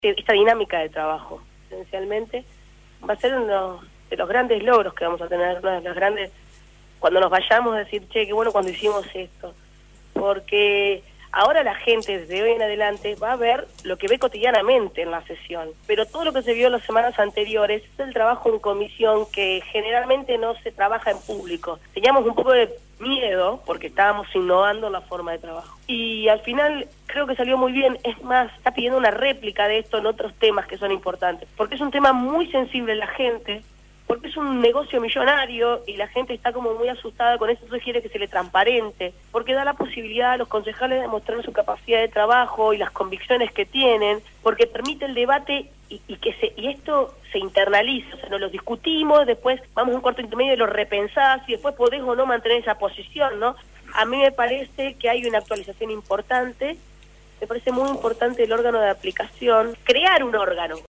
esta dinámica de trabajo, esencialmente, va a ser uno de los grandes logros que vamos a tener, uno de los grandes, cuando nos vayamos a decir, che, qué bueno cuando hicimos esto, porque ahora la gente desde hoy en adelante va a ver lo que ve cotidianamente en la sesión, pero todo lo que se vio en las semanas anteriores es el trabajo en comisión que generalmente no se trabaja en público. Teníamos un poco de miedo porque estábamos innovando la forma de trabajo. Y al final creo que salió muy bien, es más, está pidiendo una réplica de esto en otros temas que son importantes, porque es un tema muy sensible en la gente, porque es un negocio millonario y la gente está como muy asustada con eso, entonces quiere que se le transparente, porque da la posibilidad a los concejales de mostrar su capacidad de trabajo y las convicciones que tienen, porque permite el debate y esto se internaliza, o sea, nos lo discutimos, después vamos a un cuarto intermedio y lo repensás y después podés o no mantener esa posición, ¿no? A mí me parece que hay una actualización importante. Me parece muy importante el órgano de aplicación, crear un órgano,